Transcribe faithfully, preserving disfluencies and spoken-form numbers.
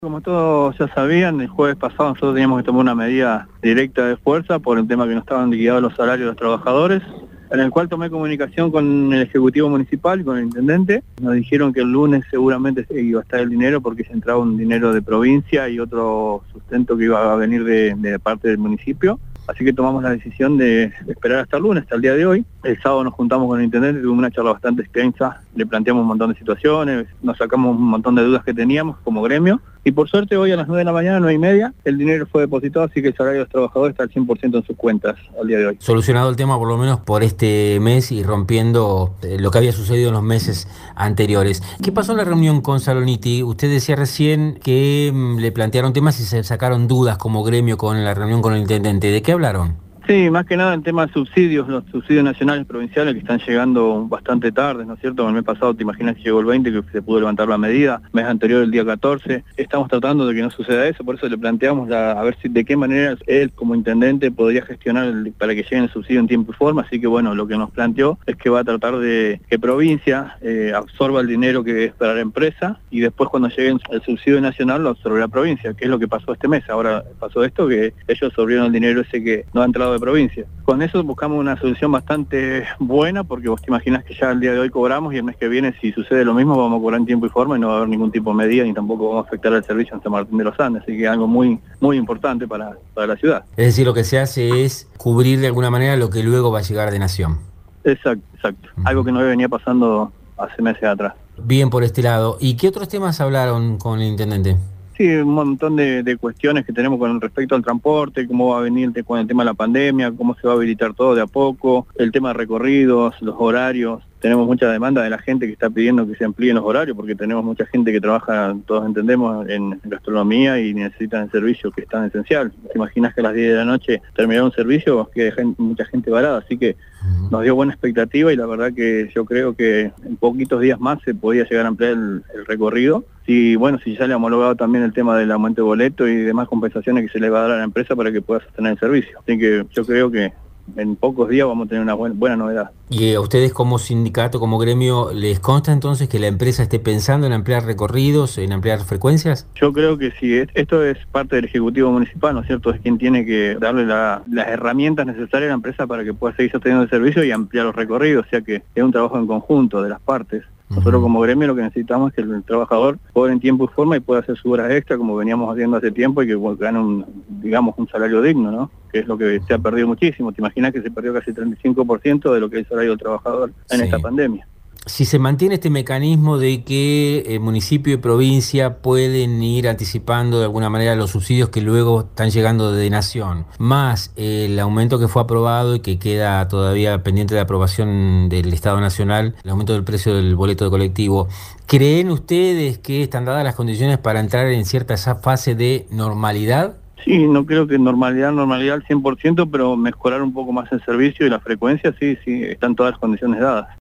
Como todos ya sabían, el jueves pasado nosotros teníamos que tomar una medida directa de fuerza por el tema que no estaban liquidados los salarios de los trabajadores, en el cual tomé comunicación con el Ejecutivo Municipal y con el Intendente. Nos dijeron que el lunes seguramente iba a estar el dinero porque se entraba un dinero de provincia y otro sustento que iba a venir de, de parte del municipio. Así que tomamos la decisión de esperar hasta el lunes, hasta el día de hoy. El sábado nos juntamos con el Intendente, tuvimos una charla bastante extensa, le planteamos un montón de situaciones, nos sacamos un montón de dudas que teníamos como gremio. Y por suerte hoy a las nueve de la mañana, nueve y media, el dinero fue depositado, así que el salario de los trabajadores está al cien por ciento en sus cuentas al día de hoy. Solucionado el tema por lo menos por este mes y rompiendo lo que había sucedido en los meses anteriores. ¿Qué pasó en la reunión con Saloniti? Usted decía recién que le plantearon temas y se sacaron dudas como gremio con la reunión con el Intendente. ¿De qué hablaron? Sí, más que nada el tema de subsidios, los subsidios nacionales y provinciales que están llegando bastante tarde, ¿no es cierto? El mes pasado te imaginas que llegó el veinte, que se pudo levantar la medida, el mes anterior el día catorce, estamos tratando de que no suceda eso, por eso le planteamos la, a ver si de qué manera él como intendente podría gestionar el, para que lleguen el subsidio en tiempo y forma, así que bueno, lo que nos planteó es que va a tratar de que provincia eh, absorba el dinero que es para la empresa y después cuando llegue el subsidio nacional lo absorbe la provincia, que es lo que pasó este mes. Ahora pasó esto, que ellos absorbieron el dinero ese que no ha entrado de provincia. Con eso buscamos una solución bastante buena, porque vos te imaginas que ya el día de hoy cobramos y el mes que viene, si sucede lo mismo, vamos a cobrar en tiempo y forma y no va a haber ningún tipo de medida ni tampoco vamos a afectar al servicio en San Martín de los Andes, así que algo muy muy importante para, para la ciudad. Es decir, lo que se hace es cubrir de alguna manera lo que luego va a llegar de Nación. Exacto, exacto. Uh-huh. Algo que no venía pasando hace meses atrás. Bien por este lado. ¿Y qué otros temas hablaron con el Intendente? Sí, un montón de, de cuestiones que tenemos con respecto al transporte, cómo va a venir con el tema de la pandemia, cómo se va a habilitar todo de a poco, el tema de recorridos, los horarios. Tenemos mucha demanda de la gente que está pidiendo que se amplíen los horarios porque tenemos mucha gente que trabaja, todos entendemos, en gastronomía y necesitan el servicio que es tan esencial. ¿Te imaginas que a las diez de la noche terminar un servicio que deja mucha gente varada? Así que nos dio buena expectativa y la verdad que yo creo que en poquitos días más se podía llegar a ampliar el, el recorrido. Y bueno, si ya le ha homologado también el tema del aumento de boleto y demás compensaciones que se le va a dar a la empresa para que pueda sostener el servicio. Así que yo creo que en pocos días vamos a tener una buena, buena novedad. ¿Y a ustedes como sindicato, como gremio, les consta entonces que la empresa esté pensando en ampliar recorridos, en ampliar frecuencias? Yo creo que sí, esto es parte del Ejecutivo Municipal, ¿no es cierto? Es quien tiene que darle la, las herramientas necesarias a la empresa para que pueda seguir sosteniendo el servicio y ampliar los recorridos, o sea que es un trabajo en conjunto de las partes. Nosotros como gremio lo que necesitamos es que el trabajador cobre en tiempo y forma y pueda hacer sus horas extra como veníamos haciendo hace tiempo y que gane un, digamos, un salario digno, ¿no? Que es lo que se ha perdido muchísimo. Te imaginas que se perdió casi treinta y cinco por ciento de lo que es el salario del trabajador en sí. esta pandemia. Si se mantiene este mecanismo de que el municipio y provincia pueden ir anticipando de alguna manera los subsidios que luego están llegando de Nación, más el aumento que fue aprobado y que queda todavía pendiente de aprobación del Estado Nacional, el aumento del precio del boleto de colectivo, ¿creen ustedes que están dadas las condiciones para entrar en cierta fase de normalidad? Sí, no creo que normalidad, normalidad al cien por ciento, pero mejorar un poco más el servicio y la frecuencia, sí, sí, están todas las condiciones dadas.